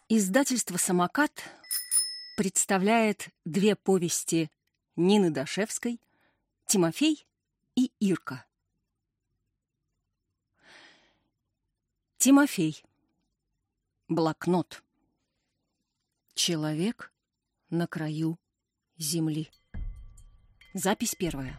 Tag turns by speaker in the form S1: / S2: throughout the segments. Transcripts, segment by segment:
S1: Издательство «Самокат» представляет две повести Нины Дашевской «Тимофей и Ирка». Тимофей. Блокнот. Человек на краю земли. Запись первая.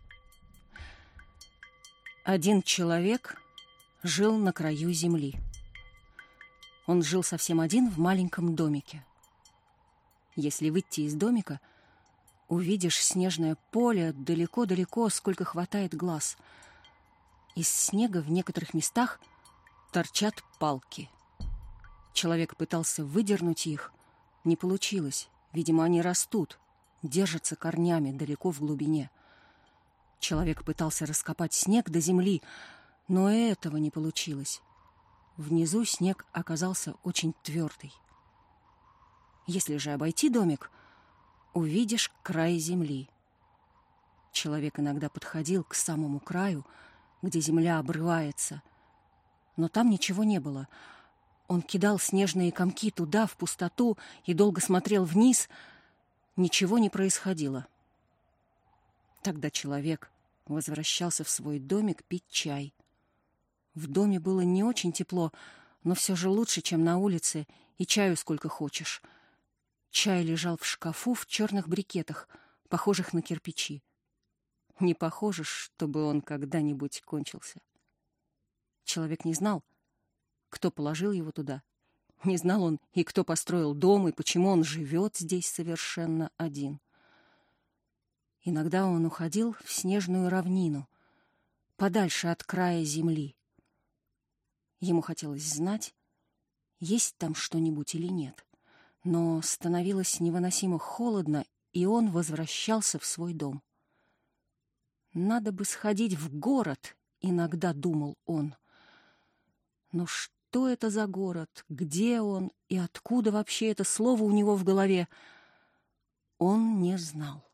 S1: Один человек жил на краю земли. Он жил совсем один в маленьком домике. Если выйти из домика, увидишь снежное поле далеко-далеко, сколько хватает глаз. Из снега в некоторых местах торчат палки. Человек пытался выдернуть их. Не получилось. Видимо, они растут, держатся корнями далеко в глубине. Человек пытался раскопать снег до земли, но этого не получилось. Внизу снег оказался очень твердый. Если же обойти домик, увидишь край земли. Человек иногда подходил к самому краю, где земля обрывается, но там ничего не было. Он кидал снежные комки туда, в пустоту, и долго смотрел вниз. Ничего не происходило. Тогда человек возвращался в свой домик пить чай. В доме было не очень тепло, но все же лучше, чем на улице, и чаю сколько хочешь. Чай лежал в шкафу в черных брикетах, похожих на кирпичи. Не похоже, чтобы он когда-нибудь кончился. Человек не знал, кто положил его туда. Не знал он и кто построил дом, и почему он живет здесь совершенно один. Иногда он уходил в снежную равнину, подальше от края земли. Ему хотелось знать, есть там что-нибудь или нет. Но становилось невыносимо холодно, и он возвращался в свой дом. «Надо бы сходить в город», — иногда думал он. Но что это за город? Где он? И откуда вообще это слово у него в голове? Он не знал.